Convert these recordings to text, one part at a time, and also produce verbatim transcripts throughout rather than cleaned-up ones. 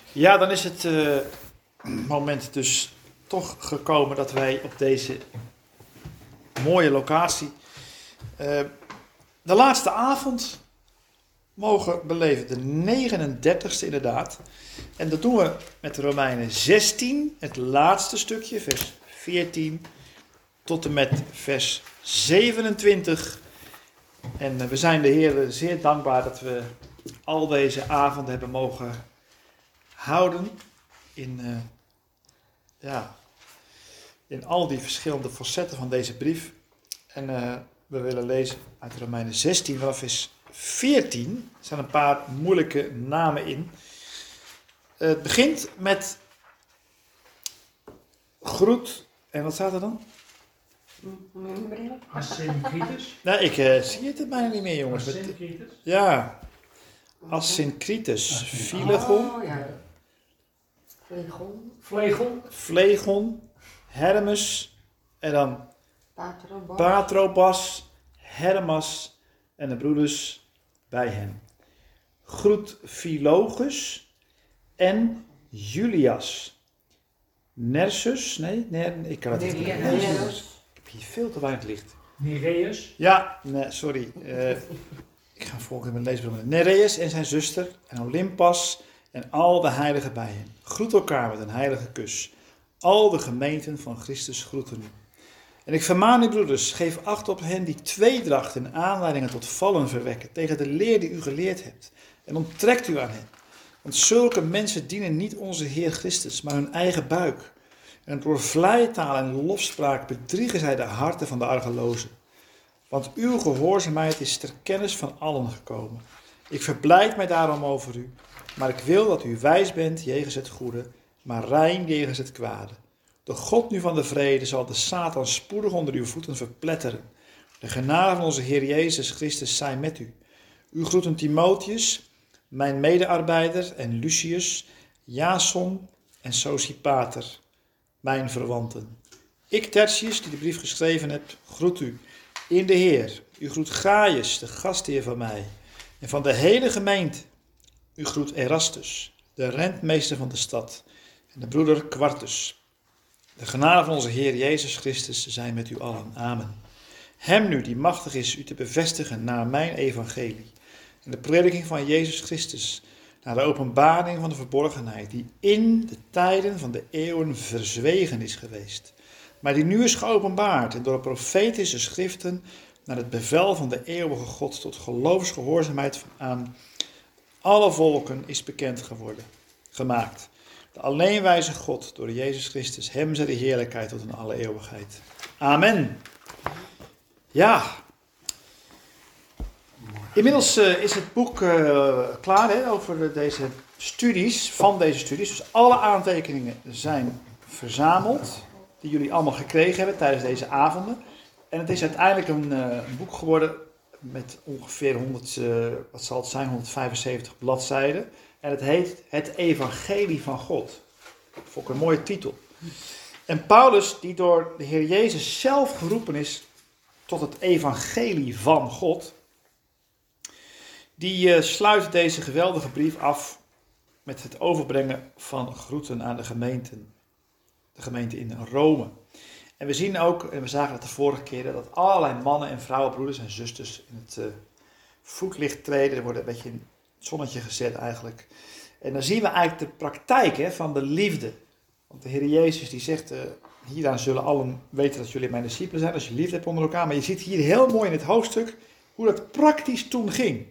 Ja, dan is het uh, moment dus toch gekomen dat wij op deze mooie locatie uh, de laatste avond mogen beleven. De negenendertigste inderdaad. En dat doen we met de Romeinen zestien, het laatste stukje, vers veertien, tot en met vers zevenentwintig. En uh, we zijn de Heer zeer dankbaar dat we al deze avonden hebben mogen houden in, uh, ja, in al die verschillende facetten van deze brief. En uh, we willen lezen uit Romeinen zestien vanaf vers veertien. Er staan een paar moeilijke namen in. Uh, het begint met groet. En wat staat er dan? Asyncritus? Nee, ik uh, zie het er bijna niet meer, jongens. Asyncritus? Ja. Asyncritus. Philegon. Oh, ja. Phlegon. Phlegon? Phlegon. Hermes. En dan Patrobas. Patrobas. Hermas. En de broeders bij hen. Groet Philogus. En Julias. Nersus. Nee, nee ik kan het niet. Nereus. Ik heb hier veel te weinig licht. Nereus? Ja, nee, sorry. Uh, ik ga volgen met mijn leesbril. Nereus en zijn zuster. En Olympas. En al de heiligen bij hen. Groet elkaar met een heilige kus. Al de gemeenten van Christus groeten u. En ik vermaan u, broeders, geef acht op hen die tweedracht en aanleidingen tot vallen verwekken, tegen de leer die u geleerd hebt. En onttrekt u aan hen. Want zulke mensen dienen niet onze Heer Christus, maar hun eigen buik. En door vleitaal en lofspraak bedriegen zij de harten van de argelozen. Want uw gehoorzaamheid is ter kennis van allen gekomen. Ik verblijd mij daarom over u. Maar ik wil dat u wijs bent jegens het goede, maar rein jegens het kwade. De God nu van de vrede zal de Satan spoedig onder uw voeten verpletteren. De genade van onze Heer Jezus Christus zij met u. U groeten Timotheus, mijn medearbeider, en Lucius, Jason en Sosipater, mijn verwanten. Ik, Tertius, die de brief geschreven heb, groet u in de Heer. U groet Gaius, de gastheer van mij, en van de hele gemeente. U groet Erastus, de rentmeester van de stad, en de broeder Quartus. De genade van onze Heer Jezus Christus zij met u allen. Amen. Hem nu, die machtig is u te bevestigen naar mijn evangelie, en de prediking van Jezus Christus, naar de openbaring van de verborgenheid, die in de tijden van de eeuwen verzwegen is geweest, maar die nu is geopenbaard en door de profetische schriften naar het bevel van de eeuwige God tot geloofsgehoorzaamheid aan alle volken is bekend geworden, gemaakt. De alleenwijze God, door Jezus Christus, hem zij de heerlijkheid tot in alle eeuwigheid. Amen. Ja. Inmiddels uh, is het boek uh, klaar hè, over deze studies, van deze studies. Dus alle aantekeningen zijn verzameld, die jullie allemaal gekregen hebben tijdens deze avonden. En het is uiteindelijk een uh, boek geworden met ongeveer honderd, uh, wat zal het zijn, honderdvijfenzeventig bladzijden. En het heet Het Evangelie van God. Dat vond ik een mooie titel. En Paulus, die door de Heer Jezus zelf geroepen is tot het Evangelie van God, die uh, sluit deze geweldige brief af met het overbrengen van groeten aan de gemeenten. De gemeente in Rome. En we zien ook, en we zagen het de vorige keer, dat allerlei mannen en vrouwen, broeders en zusters in het uh, voetlicht treden. Er wordt een beetje in het zonnetje gezet eigenlijk. En dan zien we eigenlijk de praktijk hè, van de liefde. Want de Heer Jezus die zegt, uh, hieraan zullen allen weten dat jullie mijn discipelen zijn, als je liefde hebt onder elkaar. Maar je ziet hier heel mooi in het hoofdstuk hoe dat praktisch toen ging.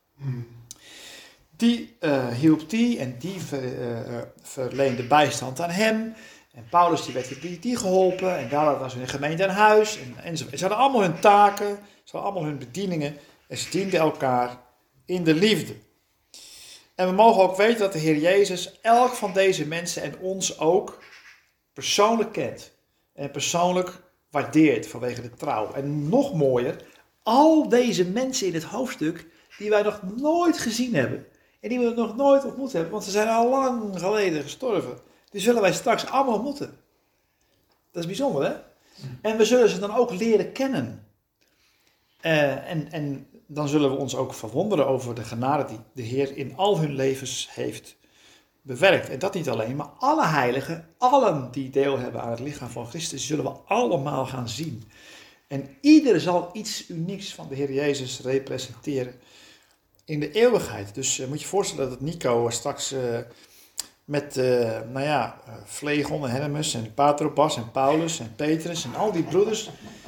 Die uh, hielp die en die ver, uh, verleende bijstand aan hem. En Paulus die werd die, die geholpen en daar was hun gemeente aan huis. En, enzovoort. Ze hadden allemaal hun taken, ze hadden allemaal hun bedieningen en ze dienden elkaar in de liefde. En we mogen ook weten dat de Heer Jezus elk van deze mensen en ons ook persoonlijk kent. En persoonlijk waardeert vanwege de trouw. En nog mooier, al deze mensen in het hoofdstuk die wij nog nooit gezien hebben. En die we nog nooit ontmoet hebben, want ze zijn al lang geleden gestorven. Die zullen wij straks allemaal ontmoeten. Dat is bijzonder, hè? En we zullen ze dan ook leren kennen. Uh, en, en dan zullen we ons ook verwonderen over de genade die de Heer in al hun levens heeft bewerkt. En dat niet alleen, maar alle heiligen, allen die deel hebben aan het lichaam van Christus, zullen we allemaal gaan zien. En ieder zal iets unieks van de Heer Jezus representeren in de eeuwigheid. Dus uh, moet je je voorstellen dat Nico straks uh, met, uh, nou ja, uh, Phlegon en Hermes en Patrobas en Paulus en Petrus en al die broeders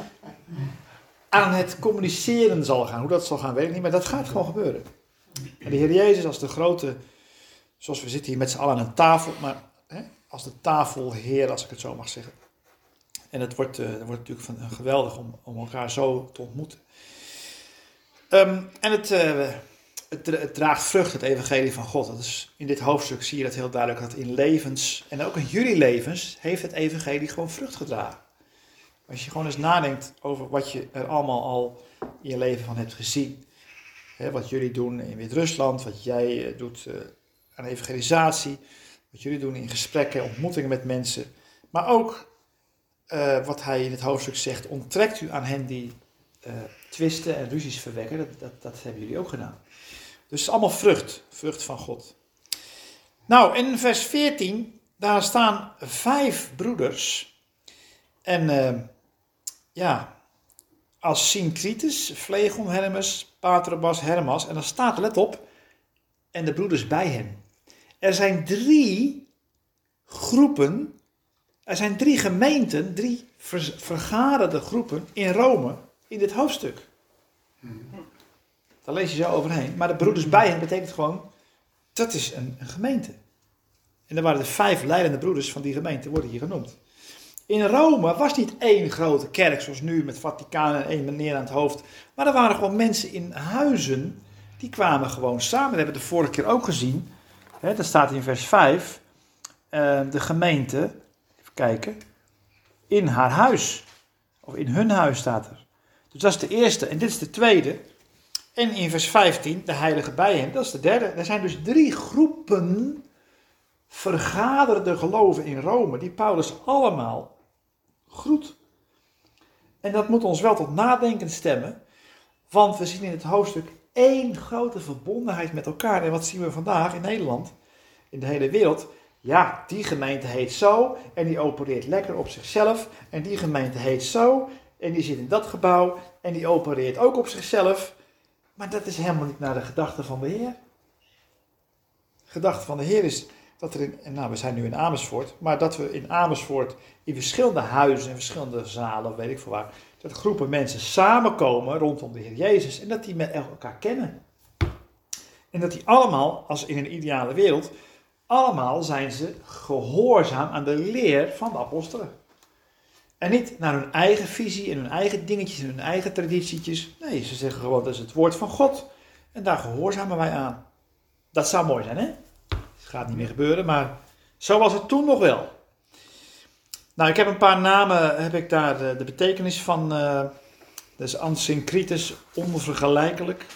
aan het communiceren zal gaan. Hoe dat zal gaan, weet ik niet, maar dat gaat gewoon gebeuren. En de Heer Jezus als de grote, zoals we zitten hier met z'n allen aan een tafel, maar hè, als de tafelheer, als ik het zo mag zeggen. En het wordt, uh, het wordt natuurlijk van, uh, geweldig om, om elkaar zo te ontmoeten. Um, en het, uh, het, het draagt vrucht, het evangelie van God. Dat is, in dit hoofdstuk zie je dat heel duidelijk, dat in levens, en ook in jullie levens, heeft het evangelie gewoon vrucht gedragen. Als je gewoon eens nadenkt over wat je er allemaal al in je leven van hebt gezien. Hè, wat jullie doen in Wit-Rusland, wat jij uh, doet uh, aan evangelisatie, wat jullie doen in gesprekken, ontmoetingen met mensen. Maar ook uh, wat hij in het hoofdstuk zegt, onttrekt u aan hen die uh, twisten en ruzies verwekken. Dat, dat, dat hebben jullie ook gedaan. Dus het is allemaal vrucht, vrucht van God. Nou, in vers veertien, daar staan vijf broeders. En uh, ja, als Syncritus, Phlegon, Hermes, Patrobas, Hermas. En dan staat, let op, en de broeders bij hen. Er zijn drie groepen, er zijn drie gemeenten, drie ver, vergaderde groepen in Rome in dit hoofdstuk. Daar lees je zo overheen. Maar de broeders bij hen betekent gewoon, dat is een, een gemeente. En er waren de vijf leidende broeders van die gemeente, worden hier genoemd. In Rome was niet één grote kerk, zoals nu met Vaticaan en één meneer aan het hoofd. Maar er waren gewoon mensen in huizen, die kwamen gewoon samen. Dat hebben we de vorige keer ook gezien. Hè, dat staat in vers vijf. Uh, de gemeente, even kijken, in haar huis. Of in hun huis staat er. Dus dat is de eerste en dit is de tweede. En in vers vijftien, de heilige bij hen, dat is de derde. Er zijn dus drie groepen vergaderde geloven in Rome, die Paulus allemaal groet. En dat moet ons wel tot nadenken stemmen, want we zien in het hoofdstuk één grote verbondenheid met elkaar. En wat zien we vandaag in Nederland, in de hele wereld? Ja, die gemeente heet zo en die opereert lekker op zichzelf. En die gemeente heet zo en die zit in dat gebouw en die opereert ook op zichzelf. Maar dat is helemaal niet naar de gedachte van de Heer. De gedachte van de Heer is dat er in, nou we zijn nu in Amersfoort, maar dat we in Amersfoort in verschillende huizen en verschillende zalen, weet ik veel waar, dat groepen mensen samenkomen rondom de Heer Jezus en dat die met elkaar kennen. En dat die allemaal, als in een ideale wereld, allemaal zijn ze gehoorzaam aan de leer van de apostelen. En niet naar hun eigen visie en hun eigen dingetjes en hun eigen traditietjes. Nee, ze zeggen gewoon dat is het woord van God en daar gehoorzamen wij aan. Dat zou mooi zijn, hè? Het gaat niet meer gebeuren, maar zo was het toen nog wel. Nou, ik heb een paar namen, heb ik daar de, de betekenis van. Uh, dat is Ansyncritus, onvergelijkelijk.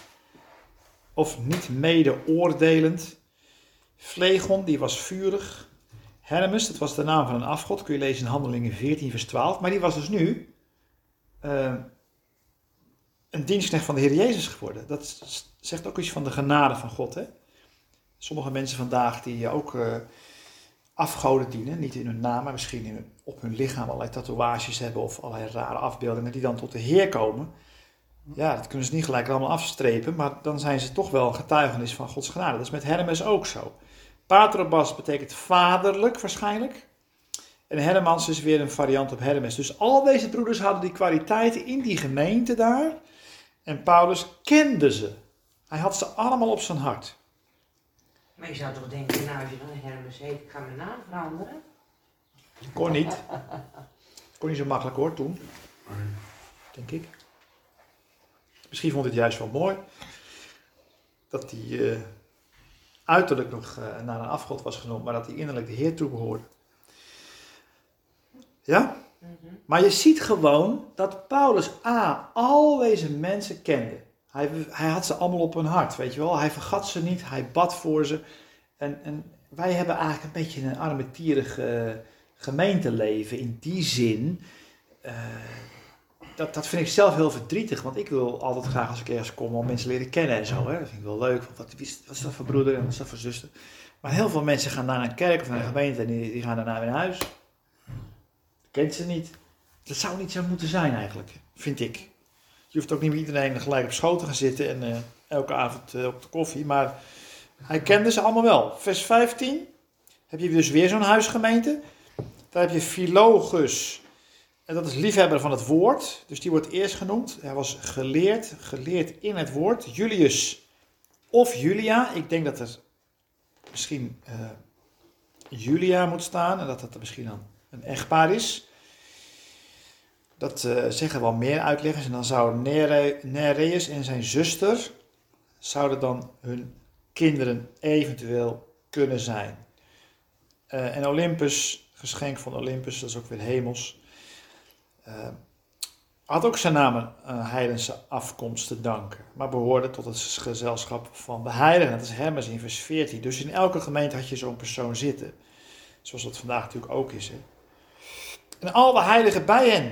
Of niet mede oordelend. Phlegon, die was vurig. Hermes, dat was de naam van een afgod. Kun je lezen in Handelingen veertien vers twaalf. Maar die was dus nu uh, een dienstknecht van de Heer Jezus geworden. Dat zegt ook iets van de genade van God, hè? Sommige mensen vandaag die ook uh, afgoden dienen, niet in hun naam, maar misschien in hun, op hun lichaam allerlei tatoeages hebben of allerlei rare afbeeldingen die dan tot de Heer komen. Ja, dat kunnen ze niet gelijk allemaal afstrepen, maar dan zijn ze toch wel getuigenis van Gods genade. Dat is met Hermes ook zo. Patrobas betekent vaderlijk waarschijnlijk. En Hermans is weer een variant op Hermes. Dus al deze broeders hadden die kwaliteiten in die gemeente daar. En Paulus kende ze. Hij had ze allemaal op zijn hart. Maar je zou toch denken, nou als je dan Hermes heet, ik ga mijn naam veranderen. Kon niet. Kon niet zo makkelijk hoor, toen. Denk ik. Misschien vond hij het juist wel mooi. Dat hij uh, uiterlijk nog uh, naar een afgod was genoemd, maar dat hij innerlijk de Heer toebehoorde. Ja? Mm-hmm. Maar je ziet gewoon dat Paulus A, al deze mensen kende. Hij, hij had ze allemaal op hun hart, weet je wel. Hij vergat ze niet, hij bad voor ze. En, en wij hebben eigenlijk een beetje een armetierig uh, gemeenteleven in die zin. Uh, dat, dat vind ik zelf heel verdrietig, want ik wil altijd graag als ik ergens kom al mensen leren kennen en zo. Hè. Dat vind ik wel leuk. Wat, wat is dat voor broeder en wat is dat voor zuster? Maar heel veel mensen gaan naar een kerk of naar een gemeente en die, die gaan daarna weer naar huis. Kent ze niet. Dat zou niet zo moeten zijn eigenlijk, vind ik. Je hoeft ook niet met iedereen gelijk op schoot te gaan zitten en uh, elke avond uh, op de koffie. Maar hij kende ze allemaal wel. Vers vijftien. Heb je dus weer zo'n huisgemeente. Daar heb je Philogus. En dat is liefhebber van het woord. Dus die wordt eerst genoemd. Hij was geleerd, geleerd in het woord. Julius of Julia. Ik denk dat er misschien uh, Julia moet staan. En dat dat er misschien dan een echtpaar is. Dat uh, zeggen wel meer uitleggers. En dan zou Nere, Nereus en zijn zuster, zouden dan hun kinderen eventueel kunnen zijn. Uh, en Olympus, geschenk van Olympus, dat is ook weer hemels. Uh, had ook zijn naam uh, heidense afkomst te danken. Maar behoorde tot het gezelschap van de heiligen. Dat is Hermes in vers veertien. Dus in elke gemeente had je zo'n persoon zitten. Zoals dat vandaag natuurlijk ook is. Hè? En al de heiligen bij hen.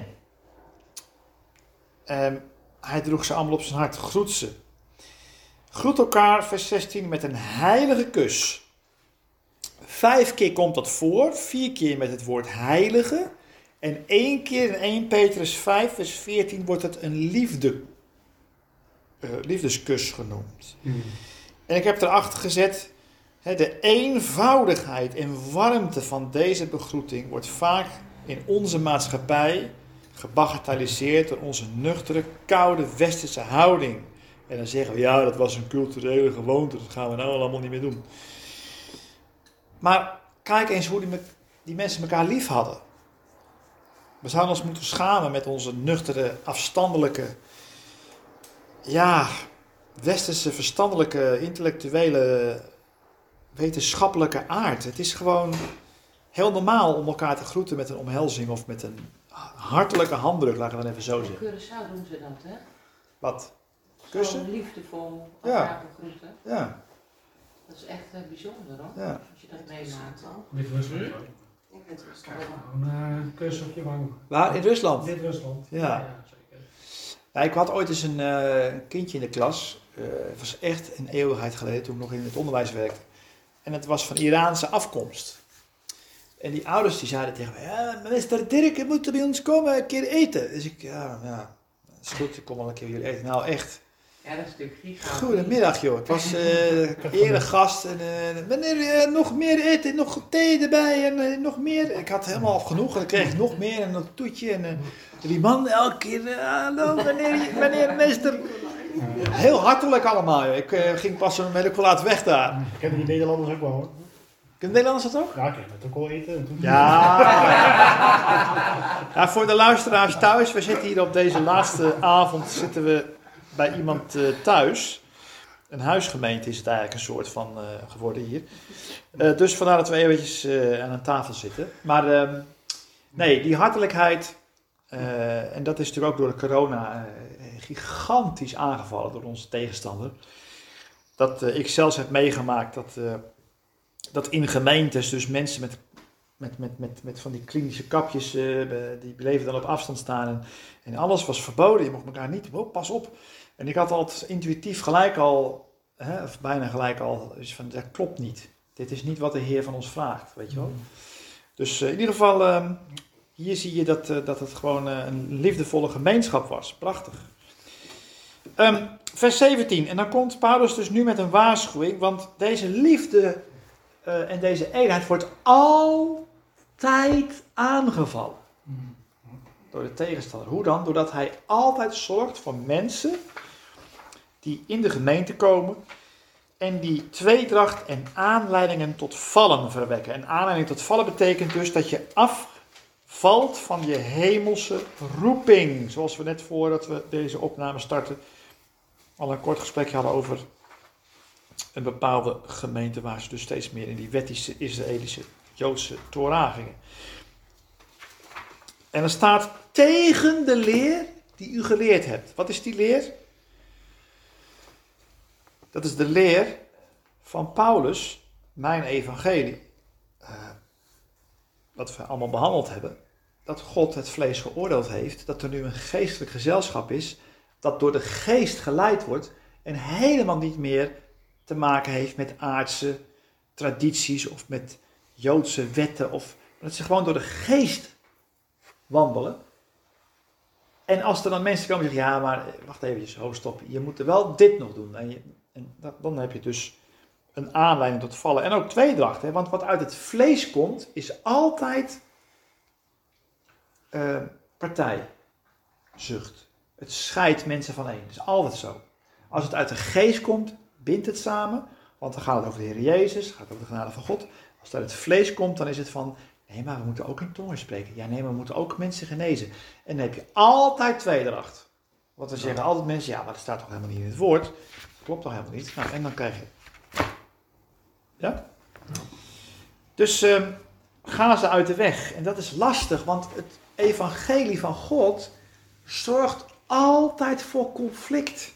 Um, hij droeg ze allemaal op zijn hart. Groet ze. Groet elkaar, vers zestien, met een heilige kus. Vijf keer komt dat voor. Vier keer met het woord heilige. En één keer in eerste Petrus vijf, vers veertien, wordt het een liefde, uh, liefdeskus genoemd. Mm. En ik heb erachter gezet, hè, de eenvoudigheid en warmte van deze begroeting wordt vaak in onze maatschappij gebagatelliseerd door onze nuchtere, koude, westerse houding. En dan zeggen we, ja, dat was een culturele gewoonte, dat gaan we nou allemaal niet meer doen. Maar kijk eens hoe die, me- die mensen elkaar lief hadden. We zouden ons moeten schamen met onze nuchtere, afstandelijke, ja, westerse, verstandelijke, intellectuele, wetenschappelijke aard. Het is gewoon heel normaal om elkaar te groeten met een omhelzing of met een hartelijke handdruk, laten we dan even zo In zeggen. Curaçao doen ze dat, hè? Wat? Kussen? Zo liefdevol Ja. elkaar begroeten. Ja, Dat is echt uh, bijzonder, hoor. ja. Als je dat meemaakt. Wit-Rusland. Hm? hoor. Ik vind het Kijk, wel. gewoon een kus op je wang. Waar? In Rusland? Wit-Rusland. Ja. zeker. Ja, ik had ooit eens een uh, kindje in de klas. Uh, het was echt een eeuwigheid geleden toen ik nog in het onderwijs werkte. En het was van Iraanse afkomst. En die ouders die zeiden tegen mij, ja, meester Dirk, je moet bij ons komen een keer eten. Dus ik, ja, ja, dat is goed, ik kom wel een keer bij jullie eten. Nou, echt. Ja, dat is natuurlijk giga. Goedemiddag, joh. Ik was uh, eregast en uh, meneer, uh, nog meer eten, nog thee erbij en uh, nog meer. Ik had helemaal genoeg en dan kreeg ik nog meer en een toetje. En uh, die man elke keer, uh, hallo meneer, meneer meester. Heel hartelijk allemaal, joh. Ik uh, ging pas een hele laat weg daar. Ik ken die Nederlanders ook wel hoor. Kunnen Nederlanders dat ook? Ja, ik ken het ook wel eten. En toen Ja. Ja, voor de luisteraars thuis, we zitten hier op deze laatste avond zitten we bij iemand uh, thuis. Een huisgemeente is het eigenlijk een soort van uh, geworden hier. Uh, dus vandaar dat we eventjes uh, aan een tafel zitten. Maar uh, nee, die hartelijkheid, uh, en dat is natuurlijk ook door de corona uh, gigantisch aangevallen door onze tegenstander. Dat uh, ik zelfs heb meegemaakt dat, uh, dat in gemeentes dus mensen met, met, met, met, met van die klinische kapjes, uh, die bleven dan op afstand staan. En, en alles was verboden, je mocht elkaar niet, oh, pas op. En ik had altijd intuïtief gelijk al, hè, of bijna gelijk al, dus van, dat klopt niet. Dit is niet wat de Heer van ons vraagt, weet je wel. Dus uh, in ieder geval, uh, hier zie je dat, uh, dat het gewoon uh, een liefdevolle gemeenschap was. Prachtig. Um, vers zeventien. En dan komt Paulus dus nu met een waarschuwing, want deze liefde uh, en deze eenheid wordt altijd aangevallen. Door de tegenstander. Hoe dan? Doordat hij altijd zorgt voor mensen die in de gemeente komen en die tweedracht en aanleidingen tot vallen verwekken. En aanleiding tot vallen betekent dus dat je afvalt van je hemelse roeping. Zoals we net voordat we deze opname starten al een kort gesprekje hadden over een bepaalde gemeente waar ze dus steeds meer in die wettische, Israëlische, Joodse Torah gingen. En er staat tegen de leer die u geleerd hebt. Wat is die leer? Dat is de leer van Paulus, mijn evangelie. Uh, wat we allemaal behandeld hebben. Dat God het vlees geoordeeld heeft. Dat er nu een geestelijk gezelschap is. Dat door de geest geleid wordt. En helemaal niet meer te maken heeft met aardse tradities of met Joodse wetten. Of, maar dat ze gewoon door de geest wandelen. En als er dan mensen komen en zeggen, ja maar wacht eventjes, ho stop, je moet er wel dit nog doen. En, je, en dat, dan heb je dus een aanleiding tot vallen. En ook tweedracht, hè? Want wat uit het vlees komt, is altijd uh, partijzucht. Het scheidt mensen van één. Dat is altijd zo. Als het uit de geest komt, bindt het samen. Want dan gaat het over de Heer Jezus, het gaat over de genade van God. Als het uit het vlees komt, dan is het van, nee maar we moeten ook in tongen spreken. Ja nee, maar we moeten ook mensen genezen. En dan heb je altijd tweedracht. Want we zeggen altijd mensen, ja maar dat staat toch helemaal niet in het woord. Dat klopt toch helemaal niet. Nou, en dan krijg je... Ja? Dus uh, gaan ze uit de weg. En dat is lastig, want het evangelie van God zorgt altijd voor conflict.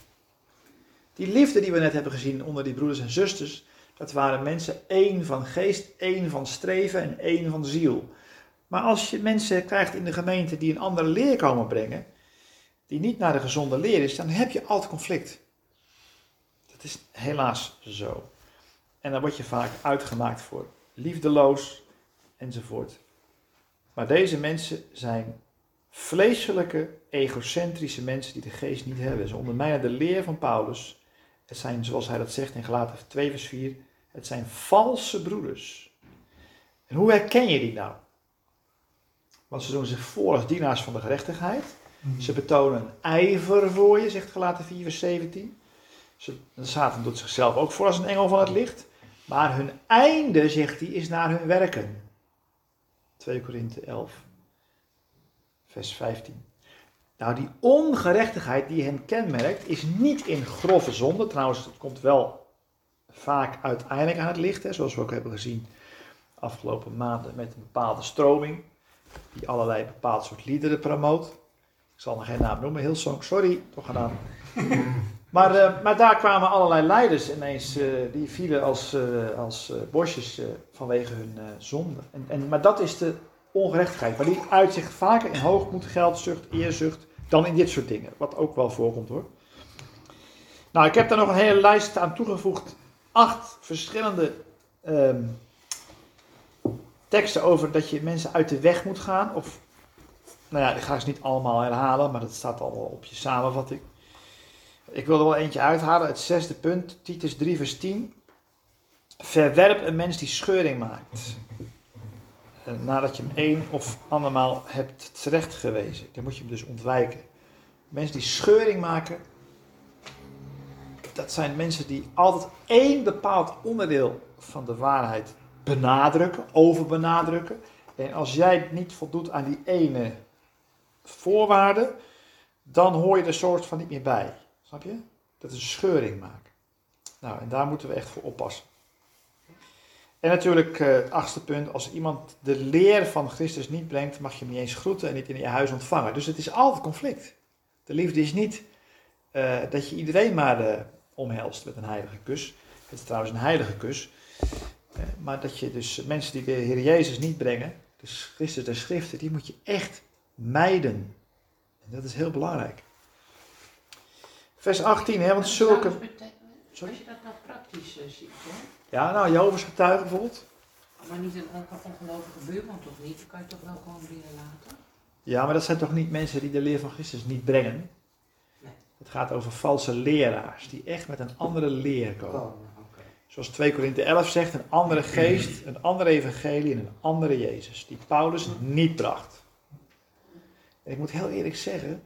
Die liefde die we net hebben gezien onder die broeders en zusters, dat waren mensen één van geest, één van streven en één van ziel. Maar als je mensen krijgt in de gemeente die een andere leer komen brengen, die niet naar de gezonde leer is, dan heb je altijd conflict. Dat is helaas zo. En dan word je vaak uitgemaakt voor liefdeloos enzovoort. Maar deze mensen zijn vleeselijke, egocentrische mensen die de geest niet hebben. Ze ondermijnen de leer van Paulus. Het zijn, zoals hij dat zegt in Galaten twee vers vier, het zijn valse broeders. En hoe herken je die nou? Want ze doen zich voor als dienaars van de gerechtigheid. Ze betonen een ijver voor je, zegt Galaten vier vers zeventien. Ze, Satan doet zichzelf ook voor als een engel van het licht. Maar hun einde, zegt hij, is naar hun werken. twee Korinthe elf, vers vijftien. Nou, die ongerechtigheid die hen kenmerkt, is niet in grove zonde. Trouwens, het komt wel vaak uiteindelijk aan het licht, hè, zoals we ook hebben gezien afgelopen maanden met een bepaalde stroming, die allerlei bepaald soort liederen promoot. Ik zal nog geen naam noemen, Hillsong, sorry, toch gedaan. Maar, uh, maar daar kwamen allerlei leiders ineens, uh, die vielen als, uh, als uh, bosjes uh, vanwege hun uh, zonde. En, en, maar dat is de ongerechtigheid. Maar die uitzicht vaker in hoogmoed, geldzucht, eerzucht, dan in dit soort dingen. Wat ook wel voorkomt hoor. Nou, ik heb daar nog een hele lijst aan toegevoegd. Acht verschillende um, teksten over dat je mensen uit de weg moet gaan. Of, nou ja, ik ga ze niet allemaal herhalen, maar dat staat allemaal op je samenvatting. Ik wil er wel eentje uithalen, het zesde punt, Titus drie vers tien. Verwerp een mens die scheuring maakt. Nadat je hem één of andermaal hebt terechtgewezen. Dan moet je hem dus ontwijken. Mensen die scheuring maken, dat zijn mensen die altijd één bepaald onderdeel van de waarheid benadrukken, overbenadrukken. En als jij niet voldoet aan die ene voorwaarde, dan hoor je er soort van niet meer bij. Snap je? Dat is een scheuring maken. Nou, en daar moeten we echt voor oppassen. En natuurlijk, uh, het achtste punt, als iemand de leer van Christus niet brengt, mag je hem niet eens groeten en niet in je huis ontvangen. Dus het is altijd conflict. De liefde is niet uh, dat je iedereen maar uh, omhelst met een heilige kus. Het is trouwens een heilige kus. Uh, maar dat je dus mensen die de Heer Jezus niet brengen, dus Christus der Schriften, die moet je echt mijden. En dat is heel belangrijk. Vers achttien, hè, want zulke... Sorry? Als je dat nou praktisch uh, ziet, hè? Ja, nou, Jehovah's getuigen bijvoorbeeld. Maar niet een ongelovige buurman toch niet? Die kan je toch wel gewoon binnen laten? Ja, maar dat zijn toch niet mensen die de leer van Christus niet brengen? Nee. Het gaat over valse leraars, die echt met een andere leer komen. Oh, okay. Zoals twee Korinthe elf zegt, een andere geest, een andere evangelie en een andere Jezus, die Paulus niet bracht. En ik moet heel eerlijk zeggen,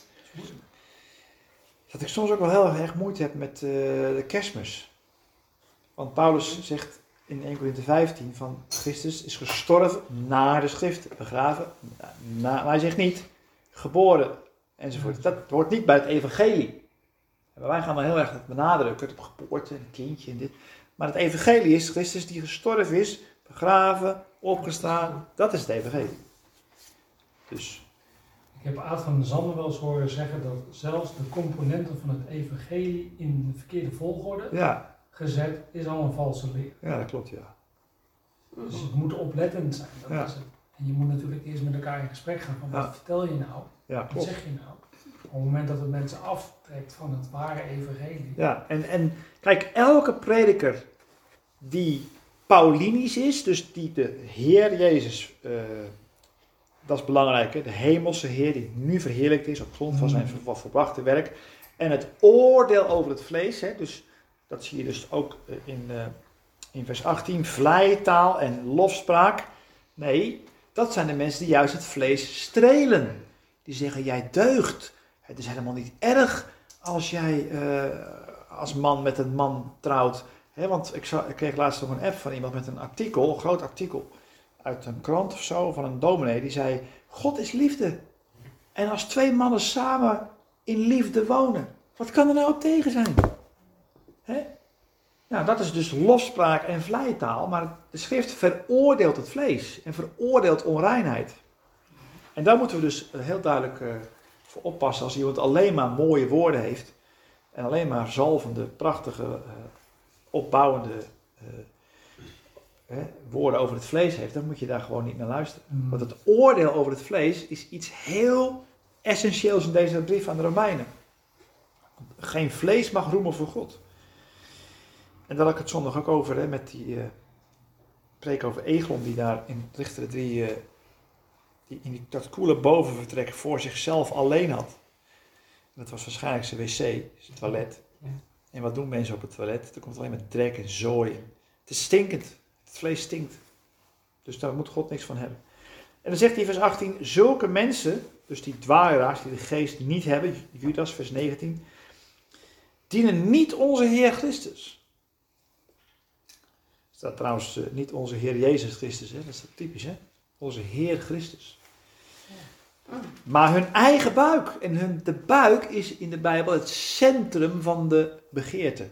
dat ik soms ook wel heel erg moeite heb met uh, de kerstmis. Want Paulus zegt in één Korinthe vijftien van Christus is gestorven naar de schrift, begraven. Na, maar hij zegt niet geboren enzovoort. Dat hoort niet bij het evangelie. En wij gaan dan heel erg benadrukken, op geboorte, een kindje en dit. Maar het evangelie is Christus die gestorven is, begraven, opgestaan. Dat is het evangelie. Dus... Ik heb Aad van der Zanden wel eens horen zeggen dat zelfs de componenten van het evangelie in de verkeerde volgorde ja. gezet is al een valse leer. Ja, dat klopt, ja. Dus het moet oplettend zijn, dat ja. is het. En je moet natuurlijk eerst met elkaar in gesprek gaan van wat ja. vertel je nou, Ja, wat klopt. zeg je nou. Op het moment dat het mensen aftrekt van het ware evangelie. Ja, en, en kijk, elke prediker die Paulinisch is, dus die de Heer Jezus, uh, dat is belangrijk, hè? De hemelse Heer die nu verheerlijkt is op grond van zijn ver- volbrachte werk. En het oordeel over het vlees, hè? Dus dat zie je dus ook in, uh, in vers achttien, vleitaal en lofspraak. Nee, dat zijn de mensen die juist het vlees strelen. Die zeggen, jij deugt. Het is helemaal niet erg als jij uh, als man met een man trouwt. He, want ik, zag, ik kreeg laatst nog een app van iemand met een artikel, een groot artikel, uit een krant of zo, van een dominee, die zei, God is liefde. En als twee mannen samen in liefde wonen, wat kan er nou op tegen zijn? He? Nou, dat is dus lofspraak en vleitaal, maar de schrift veroordeelt het vlees en veroordeelt onreinheid. En daar moeten we dus heel duidelijk uh, voor oppassen als iemand alleen maar mooie woorden heeft en alleen maar zalvende, prachtige, uh, opbouwende uh, uh, woorden over het vlees heeft, dan moet je daar gewoon niet naar luisteren. Mm. Want het oordeel over het vlees is iets heel essentieels in deze brief aan de Romeinen. Geen vlees mag roemen voor God. En daar had ik het zondag ook over, hè, met die uh, preek over Eglon, die daar in Richteren drie, uh, die in die, dat koele bovenvertrek voor zichzelf alleen had. En dat was waarschijnlijk zijn wc, zijn toilet. Ja. En wat doen mensen op het toilet? Er komt alleen maar drek en zooi in. Het is stinkend. Het vlees stinkt. Dus daar moet God niks van hebben. En dan zegt hij in vers achttien, zulke mensen, dus die dwaaleraars die de geest niet hebben, Judas vers negentien, dienen niet onze Heer Christus. Er staat trouwens uh, niet onze Heer Jezus Christus, hè? Dat is typisch, hè? Onze Heer Christus. Maar hun eigen buik. En hun, de buik is in de Bijbel het centrum van de begeerte.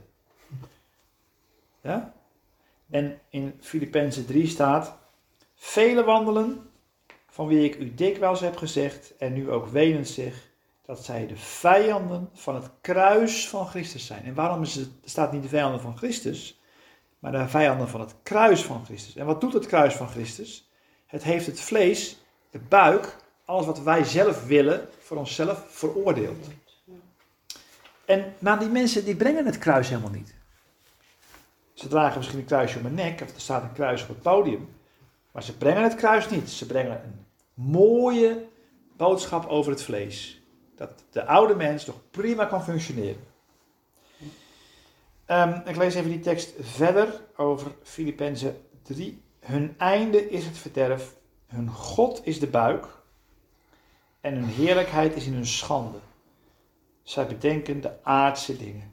Ja? En in Filippenzen drie staat, velen wandelen, van wie ik u dikwijls heb gezegd, en nu ook wenend zeg, dat zij de vijanden van het kruis van Christus zijn. En waarom is het, staat niet de vijanden van Christus, maar de vijanden van het kruis van Christus. En wat doet het kruis van Christus? Het heeft het vlees, de buik, alles wat wij zelf willen, voor onszelf veroordeeld. En maar die mensen die brengen het kruis helemaal niet. Ze dragen misschien een kruisje om hun nek, of er staat een kruis op het podium. Maar ze brengen het kruis niet. Ze brengen een mooie boodschap over het vlees. Dat de oude mens nog prima kan functioneren. Um, ik lees even die tekst verder over Filippenzen drie. Hun einde is het verderf. Hun God is de buik. En hun heerlijkheid is in hun schande. Zij bedenken de aardse dingen.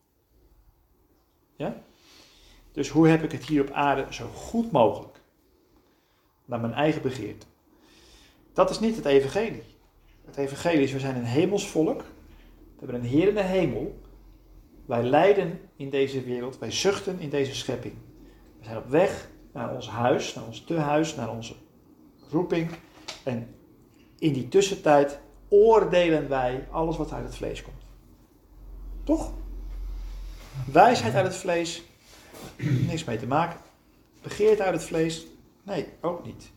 Ja? Dus hoe heb ik het hier op aarde zo goed mogelijk? Naar mijn eigen begeerte. Dat is niet het evangelie. Het evangelie is, we zijn een hemels volk. We hebben een Heer in de hemel. Wij lijden in deze wereld. Wij zuchten in deze schepping. We zijn op weg naar ons huis, naar ons tehuis, naar onze roeping. En in die tussentijd oordelen wij alles wat uit het vlees komt. Toch? Wijsheid uit het vlees, niks mee te maken. Begeerte uit het vlees, nee, ook niet.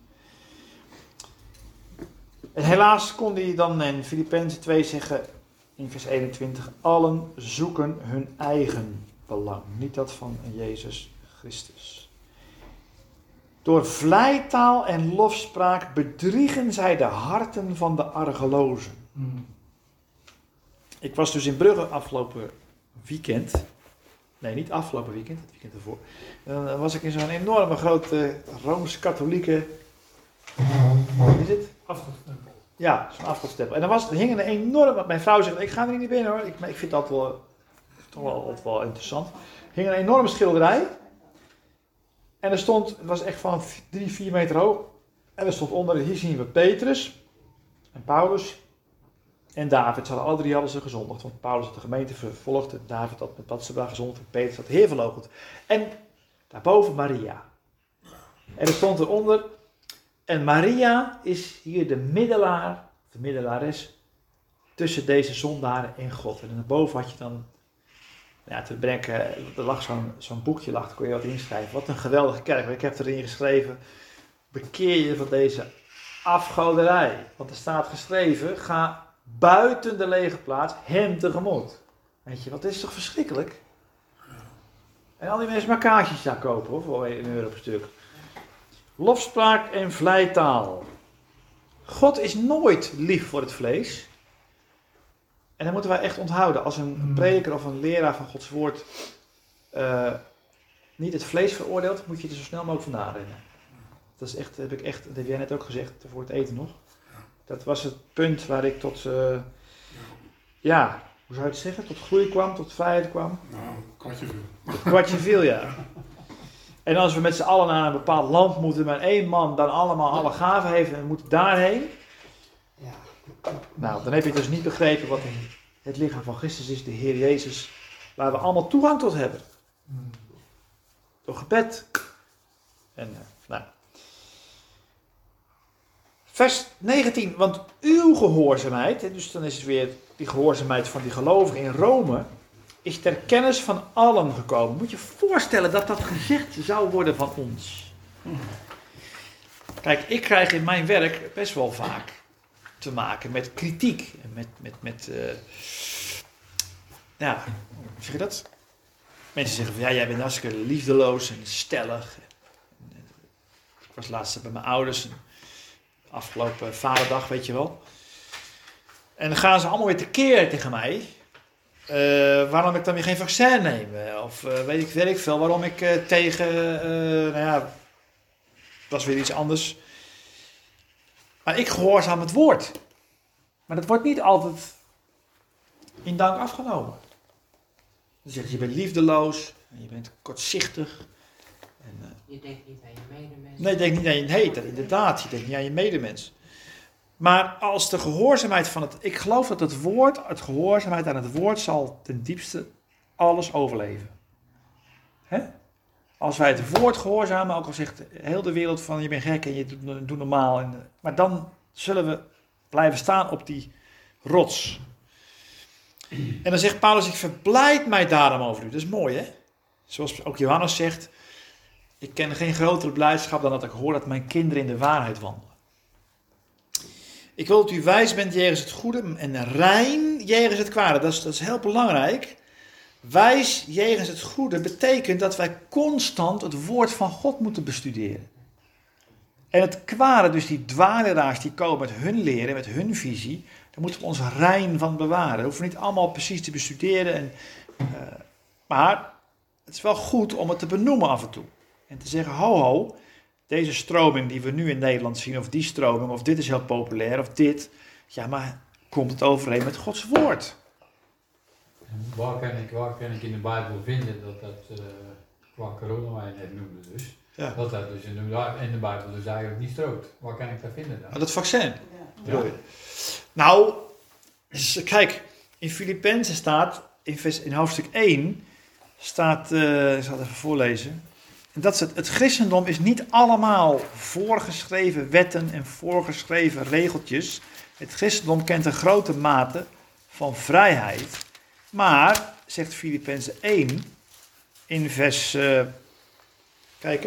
En helaas kon hij dan in Filippenzen twee zeggen, in vers eenentwintig, allen zoeken hun eigen belang, niet dat van Jezus Christus. Door vleitaal en lofspraak bedriegen zij de harten van de argelozen. Mm. Ik was dus in Brugge afgelopen weekend. Nee, niet afgelopen weekend, het weekend ervoor. Dan was ik in zo'n enorme grote Rooms-katholieke... Wat is het? Afgodstempel. Ja, zo'n afgodstempel. En dan was, er hing een enorme... Mijn vrouw zegt, ik ga er niet binnen hoor. Ik, ik vind dat wel, toch wel, altijd wel interessant. Er hing een enorme schilderij. En er stond, het was echt van drie, vier meter hoog. En er stond onder, hier zien we Petrus en Paulus en David. Ze hadden, alle drie hadden ze gezondigd. Want Paulus had de gemeente vervolgd. En David had met Batseba gezondigd. En Petrus had de Heer verloochend. En daarboven Maria. En er stond eronder. En Maria is hier de middelaar, de middelares, tussen deze zondaren en God. En daarboven had je dan... Ja, te brengen, er lag zo'n, zo'n boekje, lag, daar kon je wat inschrijven. Wat een geweldige kerk. Ik heb erin geschreven, bekeer je van deze afgoderij. Want er staat geschreven, ga buiten de lege plaats hem tegemoet. Weet je, wat is toch verschrikkelijk? En al die mensen maar kaartjes daar kopen hoor, voor een euro per stuk. Lofspraak en vleitaal. God is nooit lief voor het vlees. En dat moeten wij echt onthouden. Als een Hmm. prediker of een leraar van Gods woord uh, niet het vlees veroordeelt, moet je er zo snel mogelijk vandaan rennen. Dat is echt, heb ik echt, dat heb jij net ook gezegd voor het eten nog. Dat was het punt waar ik tot, uh, ja, hoe zou je het zeggen, tot groei kwam, tot vrijheid kwam. Nou, kwartje veel. Het kwartje viel, ja. En als we met z'n allen naar een bepaald land moeten, maar één man dan allemaal alle gaven heeft en moet daarheen. Ja. Nou, dan heb je dus niet begrepen wat het lichaam van Christus is, de Heer Jezus, waar we allemaal toegang tot hebben. Hmm. Door gebed. En, uh, nou. Vers negentien, want uw gehoorzaamheid, dus dan is het weer die gehoorzaamheid van die gelovigen in Rome, is ter kennis van allen gekomen. Moet je je voorstellen dat dat gezegd zou worden van ons. Kijk, ik krijg in mijn werk best wel vaak te maken met kritiek. En met, met, met uh, ja, hoe zeg je dat? Mensen zeggen van, ja, jij bent hartstikke liefdeloos en stellig. Ik was laatst bij mijn ouders, afgelopen vaderdag, weet je wel. En dan gaan ze allemaal weer tekeer tegen mij. Uh, waarom ik dan weer geen vaccin neem. Of uh, weet ik, weet ik veel, waarom ik uh, tegen, uh, nou ja, dat is weer iets anders. Maar ik gehoorzaam het woord. Maar dat wordt niet altijd in dank afgenomen. Dan zeggen ze, je bent liefdeloos, en je bent kortzichtig. En, uh, Je denkt niet aan je medemens. nee, je denkt niet aan je, nee, dat, inderdaad, je denkt niet aan je medemens. Maar als de gehoorzaamheid van het, ik geloof dat het woord, het gehoorzaamheid aan het woord zal ten diepste alles overleven. Hè? Als wij het woord gehoorzamen, ook al zegt heel de wereld van je bent gek en je doet, doet normaal. En, maar dan zullen we blijven staan op die rots. En dan zegt Paulus, ik verblijd mij daarom over u. Dat is mooi, hè? Zoals ook Johannes zegt, ik ken geen grotere blijdschap dan dat ik hoor dat mijn kinderen in de waarheid wandelen. Ik wil dat u wijs bent jegens het goede en rein jegens het kwade. Dat is, dat is heel belangrijk. Wijs jegens het goede betekent dat wij constant het woord van God moeten bestuderen. En het kwade, dus die dwaleraars die komen met hun leren, met hun visie, daar moeten we ons rein van bewaren. Dat hoeven we niet allemaal precies te bestuderen. En, uh, maar het is wel goed om het te benoemen af en toe. En te zeggen, ho ho, deze stroming die we nu in Nederland zien, of die stroming, of dit is heel populair, of dit. Ja, maar komt het overeen met Gods woord? En waar kan ik, waar kan ik in de Bijbel vinden dat dat, uh, qua corona waar je net noemde dus, Ja. dat dat dus in de, in de Bijbel dus eigenlijk niet strookt. Waar kan ik dat vinden dan? Maar dat vaccin. Ja. Nou, kijk, in Filippenzen staat, in, vers, in hoofdstuk één, staat, uh, ik zal het even voorlezen. En dat is het, het christendom is niet allemaal voorgeschreven wetten en voorgeschreven regeltjes. Het christendom kent een grote mate van vrijheid. Maar, zegt Filippenzen één, in vers, uh, kijken,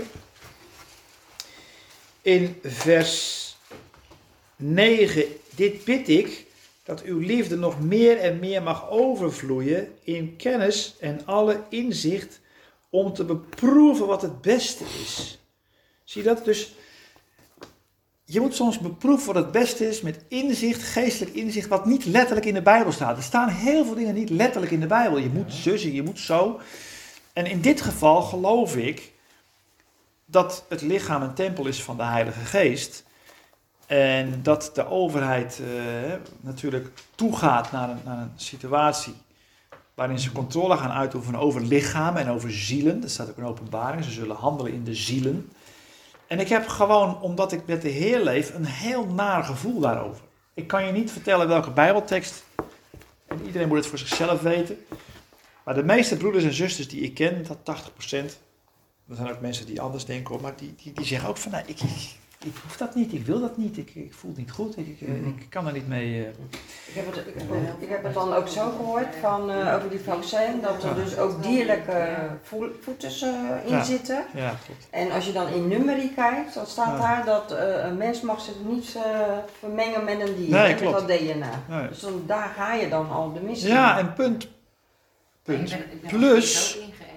in vers negen, dit bid ik, dat uw liefde nog meer en meer mag overvloeien in kennis en alle inzicht, om te beproeven wat het beste is. Zie je dat? Dus je moet soms beproeven wat het beste is met inzicht, geestelijk inzicht, wat niet letterlijk in de Bijbel staat. Er staan heel veel dingen niet letterlijk in de Bijbel. Je moet zus en je moet zo. En in dit geval geloof ik dat het lichaam een tempel is van de Heilige Geest. En dat de overheid uh, natuurlijk toegaat naar een, naar een situatie waarin ze controle gaan uitoefenen over lichamen en over zielen. Dat staat ook in openbaring. Ze zullen handelen in de zielen. En ik heb gewoon, omdat ik met de Heer leef, een heel naar gevoel daarover. Ik kan je niet vertellen welke Bijbeltekst. En iedereen moet het voor zichzelf weten. Maar de meeste broeders en zusters die ik ken, dat tachtig procent. Er zijn ook mensen die anders denken, hoor, maar die, die, die zeggen ook van, nou, ik, ik, ik hoef dat niet, ik wil dat niet, ik, ik voel het niet goed, ik, ik, ik kan er niet mee. Uh... Ik heb, het, ik, ik heb het dan ook zo gehoord van, uh, over die vaccin, dat er dus ook dierlijke vo- voetes uh, in Ja. zitten. Ja, klopt. En als je dan in nummerie kijkt, dan staat Ja. daar dat uh, een mens mag zich niet uh, vermengen met een dier, Nee, met klopt. dat D N A. Nee. Dus dan, daar ga je dan al de mis in. Ja, en punt. Punt. Ik ben, ik ben Plus- ook ingeënt.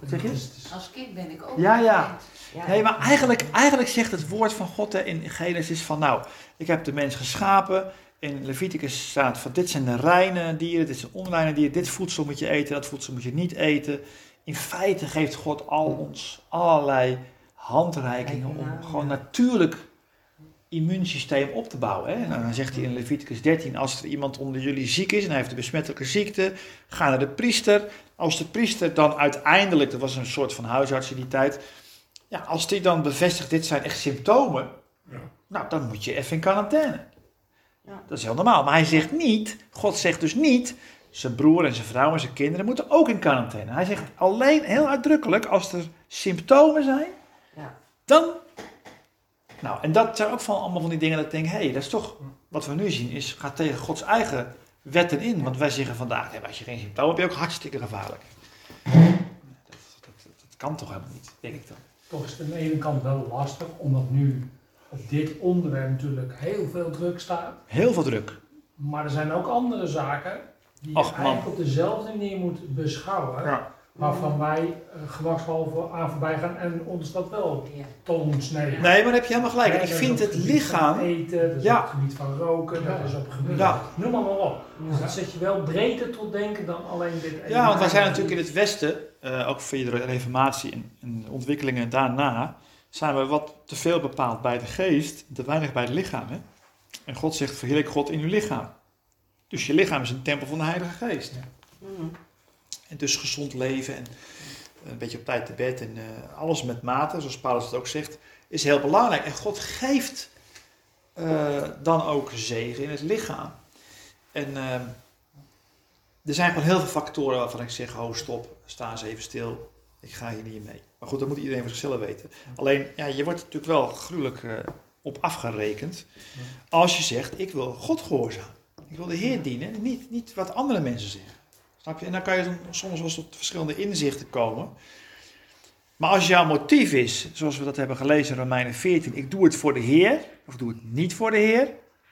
Wat zeg je? Het is- het is- Als kind ben ik ook Ja, ja. bekend. Ja. Nee, maar eigenlijk, eigenlijk zegt het woord van God hè, in Genesis van nou, ik heb de mens geschapen. In Leviticus staat van dit zijn de reine dieren, dit zijn onreine dieren, dit voedsel moet je eten, dat voedsel moet je niet eten. In feite geeft God al ons allerlei handreikingen om Ja. gewoon natuurlijk immuunsysteem op te bouwen. Hè? Nou, dan zegt hij in Leviticus dertien, als er iemand onder jullie ziek is en hij heeft een besmettelijke ziekte, ga naar de priester. Als de priester dan uiteindelijk, dat was een soort van huisarts in die tijd, ja, als die dan bevestigt dit zijn echt symptomen, Ja. nou dan moet je even in quarantaine. Ja. Dat is heel normaal. Maar hij zegt niet, God zegt dus niet, zijn broer en zijn vrouw en zijn kinderen moeten ook in quarantaine. Hij zegt alleen heel uitdrukkelijk, als er symptomen zijn, Ja. dan... Nou, en dat zijn ook van allemaal van die dingen dat ik denk, hé, hey, dat is toch, wat we nu zien, is, gaat tegen Gods eigen wetten in. Want wij zeggen vandaag, nee, als je geen symptomen hebt, ben je ook hartstikke gevaarlijk. Dat, dat, dat, dat kan toch helemaal niet, denk ik dan. Toch is het aan de ene kant wel lastig, omdat nu op dit onderwerp natuurlijk heel veel druk staat. Heel veel druk. Maar er zijn ook andere zaken die je Och, man. eigenlijk op dezelfde manier moet beschouwen. Ja. Waarvan wij uh, gewakshalve aan voorbij gaan en ons dat wel Ja. tot ons snijden. Nee, maar daar heb je helemaal gelijk. Ja, Ik dat is vind op het gebied lichaam... van eten, dat is Ja. op het gebied van roken, dat is op het gebied Ja. Noem maar, maar op. Dus Ja. dan zet je wel breder tot denken dan alleen dit ene. Ja, want wij zijn natuurlijk in het Westen, uh, ook via de reformatie en, en de ontwikkelingen daarna, zijn we wat te veel bepaald bij de geest, te weinig bij het lichaam. Hè? En God zegt, verheerlijk God in uw lichaam. Dus je lichaam is een tempel van de Heilige Geest. Mm. En dus gezond leven en een beetje op tijd te bed en uh, alles met mate, zoals Paulus het ook zegt, is heel belangrijk. En God geeft uh, dan ook zegen in het lichaam. En uh, er zijn gewoon heel veel factoren waarvan ik zeg, oh stop, sta eens even stil, ik ga hier niet mee. Maar goed, dat moet iedereen voor zichzelf weten. Alleen, ja, je wordt natuurlijk wel gruwelijk uh, op afgerekend als je zegt, ik wil God gehoorzamen. Ik wil de Heer dienen, niet, niet wat andere mensen zeggen. Snap je? En dan kan je soms wel eens tot verschillende inzichten komen. Maar als jouw motief is, zoals we dat hebben gelezen in Romeinen veertien, ik doe het voor de Heer, of doe het niet voor de Heer.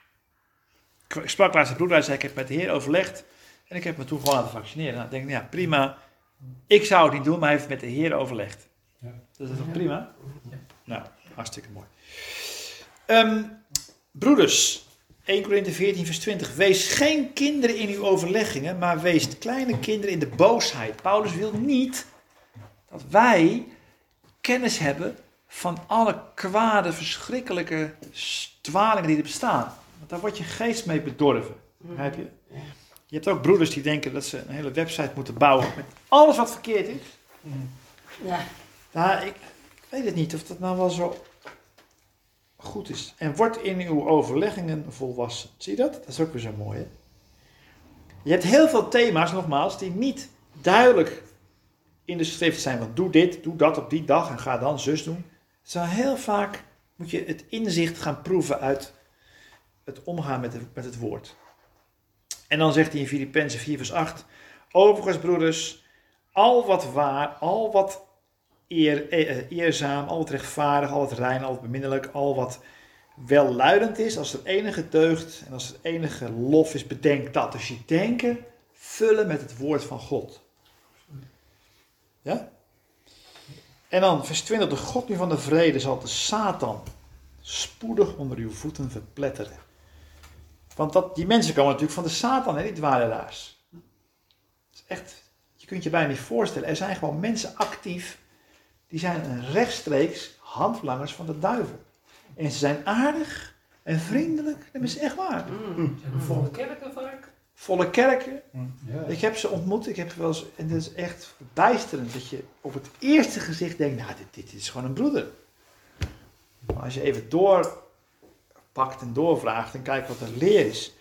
Ik sprak laatst een broeder, hij zei, ik heb met de Heer overlegd en ik heb me toen gewoon laten vaccineren. Nou, ik denk, ja prima, ik zou het niet doen, maar hij heeft met de Heer overlegd. Ja. Dat is toch Ja. prima? Ja. Nou, hartstikke mooi. Um, broeders, eerste Korinthe veertien vers twintig. Wees geen kinderen in uw overleggingen, maar wees kleine kinderen in de boosheid. Paulus wil niet dat wij kennis hebben van alle kwade, verschrikkelijke dwalingen die er bestaan. Want daar wordt je geest mee bedorven. Begrijp je? Je hebt ook broeders die denken dat ze een hele website moeten bouwen met alles wat verkeerd is. Ja. Nou, ik, ik weet het niet of dat nou wel zo goed is. En word in uw overleggingen volwassen. Zie je dat? Dat is ook weer zo mooi, hè? Je hebt heel veel thema's, nogmaals, die niet duidelijk in de schrift zijn. Want doe dit, doe dat op die dag en ga dan zus doen. Zo heel vaak moet je het inzicht gaan proeven uit het omgaan met, de, met het woord. En dan zegt hij in Filippenzen vier vers acht. Overigens, broeders, al wat waar, al wat eer, eh, eerzaam, al wat rechtvaardig, al wat rein, al wat beminnelijk, al wat welluidend is, als er enige deugd en als er enige lof is, bedenk dat. Dus je denken vullen met het woord van God. Ja? En dan vers twintig. De God nu van de vrede zal de Satan spoedig onder uw voeten verpletteren. Want dat, die mensen komen natuurlijk van de Satan, hè, die dwaleraars. Dat is echt, je kunt je bijna niet voorstellen. Er zijn gewoon mensen actief, die zijn rechtstreeks handlangers van de duivel. En ze zijn aardig en vriendelijk. Dat is echt waar. Ze hebben volle kerken vaak. Volle kerken. Ja. Ik heb ze ontmoet. Ik heb wel eens, en dat is echt bijsterend dat je op het eerste gezicht denkt, nou, dit, dit is gewoon een broeder. Maar als je even doorpakt en doorvraagt en kijkt wat de leer is,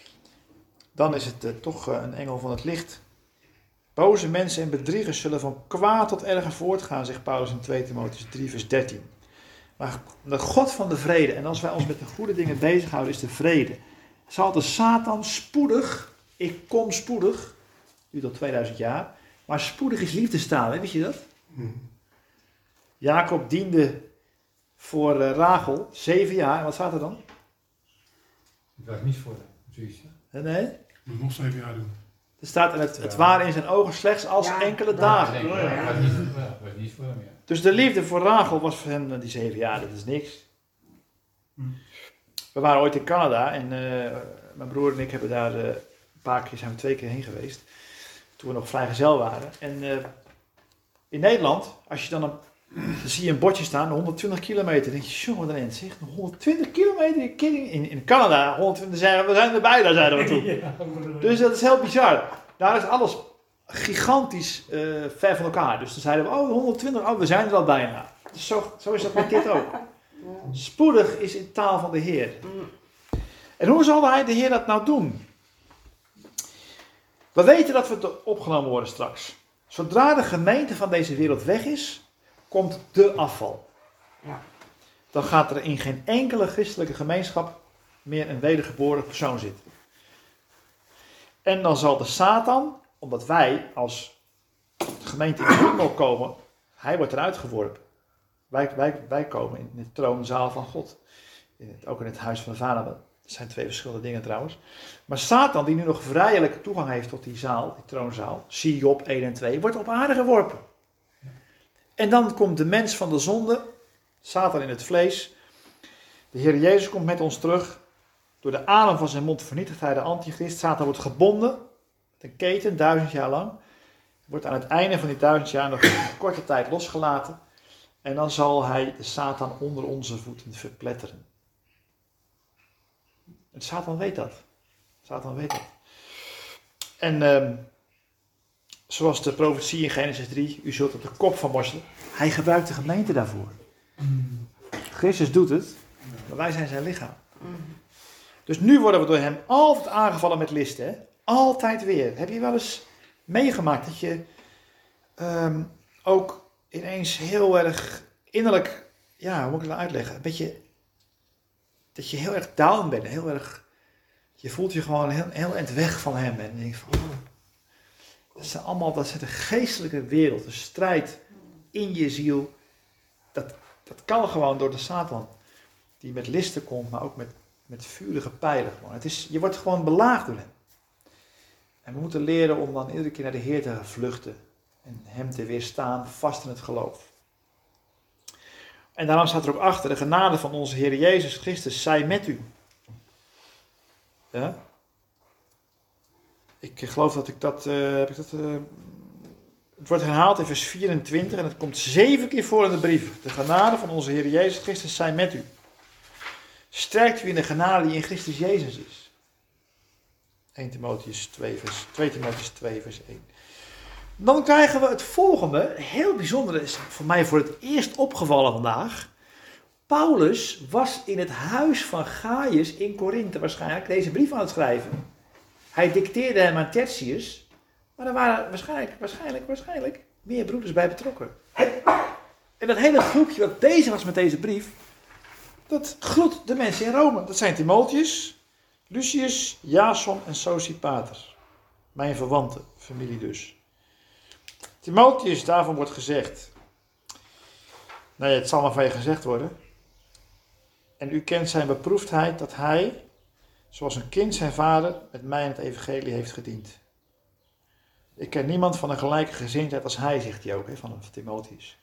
dan is het uh, toch uh, een engel van het licht. Boze mensen en bedriegers zullen van kwaad tot erger voortgaan, zegt Paulus in tweede Timotheüs drie vers dertien. Maar de God van de vrede, en als wij ons met de goede dingen bezighouden, is de vrede. Zal de Satan spoedig, ik kom spoedig, duurt al tweeduizend jaar, maar spoedig is liefdestaal, hè? Weet je dat? Hmm. Jacob diende voor uh, Rachel zeven jaar, en wat staat er dan? Het was niet voor hem, zoiets. hè? Nee, Moet nog zeven jaar doen. Er staat, en het, het waren in zijn ogen slechts als Ja, enkele dat- dagen. Ik denk, Oh, ja. ja, was niet, ja, was niet voor hem, ja. Dus de liefde voor Rachel was voor hem, die zeven jaar, dat is niks. Hm. We waren ooit in Canada en uh, mijn broer en ik hebben daar uh, een paar keer, zijn we twee keer heen geweest. Toen we nog vrijgezel waren. En uh, in Nederland, als je dan, een, dan zie je een bordje staan, honderdtwintig kilometer. Dan denk je, jongen, dan zeg nog honderdtwintig kilometer? In, in Canada, honderdtwintig, zeggen we zijn erbij, daar zeiden we toen. Ja, Dus dat is heel bizar. Daar is alles gigantisch uh, ver van elkaar. Dus dan zeiden we, oh honderdtwintig, oh we zijn er al bijna. Dus zo, zo is dat met dit ook. Spoedig is in taal van de Heer. En hoe zal hij, de Heer, dat nou doen? We weten dat we opgenomen worden straks. Zodra de gemeente van deze wereld weg is, komt de afval. Ja. Dan gaat er in geen enkele christelijke gemeenschap meer een wedergeboren persoon zitten. En dan zal de Satan, omdat wij als gemeente in de hemel komen, hij wordt eruit geworpen. Wij, wij, wij komen in de troonzaal van God. In het, ook in het huis van de Vader. Dat zijn twee verschillende dingen trouwens. Maar Satan, die nu nog vrijelijk toegang heeft tot die zaal, die troonzaal, zie Job één en twee, wordt op aarde geworpen. En dan komt de mens van de zonde, Satan in het vlees. De Heer Jezus komt met ons terug. Door de adem van zijn mond vernietigt hij de antichrist. Satan wordt gebonden met een keten, duizend jaar lang. Wordt aan het einde van die duizend jaar nog een korte tijd losgelaten. En dan zal hij de Satan onder onze voeten verpletteren. En Satan weet dat. Satan weet dat. En um, zoals de profetie in Genesis drie, u zult op de kop van worstelen. Hij gebruikt de gemeente daarvoor. Christus doet het, maar wij zijn zijn lichaam. Dus nu worden we door hem altijd aangevallen met listen. Hè? Altijd weer. Heb je wel eens meegemaakt dat je um, ook ineens heel erg innerlijk, ja, hoe moet ik dat uitleggen? Een beetje, dat je heel erg down bent. Heel erg, je voelt je gewoon heel, heel eind weg van hem. En je denkt van, oh, dat zijn allemaal, dat is de geestelijke wereld. De strijd in je ziel. Dat, dat kan gewoon door de Satan. Die met listen komt, maar ook met, met vurige pijlen. Gewoon. Het is, je wordt gewoon belaagd door hem. En we moeten leren om dan iedere keer naar de Heer te vluchten. En hem te weerstaan, vast in het geloof. En daarom staat er ook achter, de genade van onze Heer Jezus Christus zij met u. Ja? Ik geloof dat ik dat, uh, heb ik dat uh, het wordt herhaald in vers vierentwintig en het komt zeven keer voor in de brief. De genade van onze Heer Jezus Christus zij met u. Sterkt u in de genade die in Christus Jezus is. Eerste Timotheüs twee, vers, tweede Timotheüs twee, vers één. Dan krijgen we het volgende, heel bijzonder, is voor mij voor het eerst opgevallen vandaag. Paulus was in het huis van Gaius in Korinthe waarschijnlijk deze brief aan het schrijven. Hij dicteerde hem aan Tertius, maar er waren waarschijnlijk, waarschijnlijk, waarschijnlijk meer broeders bij betrokken. En dat hele groepje wat bezig was met deze brief, dat groet de mensen in Rome. Dat zijn Timotheus, Lucius, Jason en Sosipater. Mijn verwante familie dus. Timotheus, daarvan wordt gezegd. Nee, het zal maar van je gezegd worden. En u kent zijn beproefdheid dat hij, zoals een kind zijn vader, met mij in het evangelie heeft gediend. Ik ken niemand van een gelijke gezindheid als hij, zegt hij ook, hè, van Timotheus.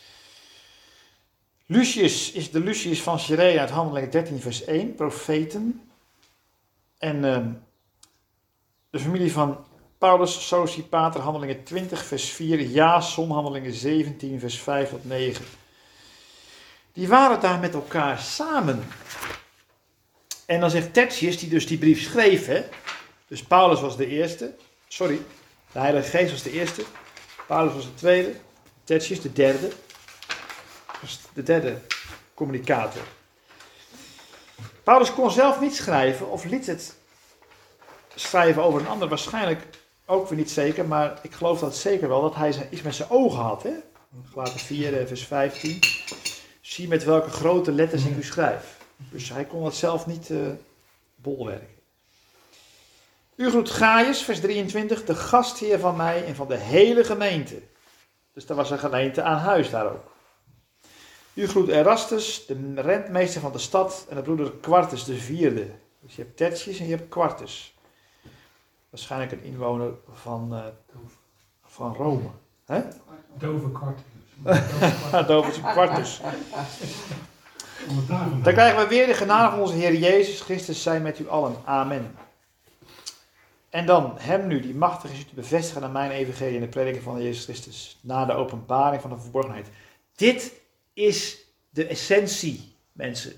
Lucius is de Lucius van Cyrene uit Handelingen dertien vers één, profeten. En uh, de familie van Paulus, Sosipater, Handelingen twintig vers vier, Jason, Handelingen zeventien vers vijf tot negen. Die waren daar met elkaar samen. En dan zegt Tertius, die dus die brief schreef, hè, dus Paulus was de eerste, sorry, de Heilige Geest was de eerste, Paulus was de tweede, Tertius de derde, was de derde communicator. Paulus kon zelf niet schrijven of liet het schrijven over een ander, waarschijnlijk ook weer niet zeker, maar ik geloof dat zeker wel dat hij iets met zijn ogen had. Hè? Galaten vier vers vijftien. Zie met welke grote letters ik u schrijf. Dus hij kon het zelf niet uh, bolwerken. U groet Gaius, vers drieëntwintig, de gastheer van mij en van de hele gemeente. Dus er was een gemeente aan huis daar ook. U groet Erastus, de rentmeester van de stad, en de broeder Quartus, de vierde. Dus je hebt Tertius en je hebt Quartus. waarschijnlijk een inwoner van, uh, van Rome. Hè? Dove Quartus. Dove Quartus. Om het daar vandaan. Dan krijgen we weer de genade van onze Heer Jezus Christus zijn met u allen. Amen. En dan hem nu, die machtig is u te bevestigen aan mijn evangelie en de prediking van Jezus Christus, na de openbaring van de verborgenheid. Dit is de essentie, mensen.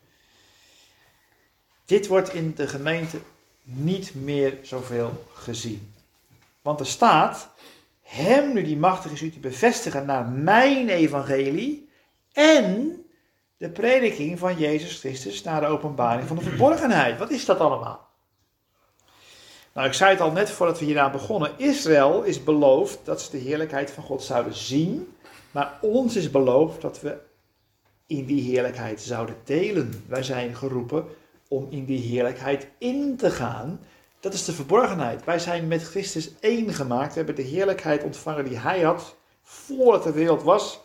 Dit wordt in de gemeente niet meer zoveel gezien. Want er staat, hem nu die machtig is u te bevestigen naar mijn evangelie en de prediking van Jezus Christus naar de openbaring van de verborgenheid. Wat is dat allemaal? Nou, ik zei het al net voordat we hieraan begonnen. Israël is beloofd dat ze de heerlijkheid van God zouden zien. Maar ons is beloofd dat we in die heerlijkheid zouden delen. Wij zijn geroepen om in die heerlijkheid in te gaan. Dat is de verborgenheid. Wij zijn met Christus één gemaakt. We hebben de heerlijkheid ontvangen die hij had voordat de wereld was.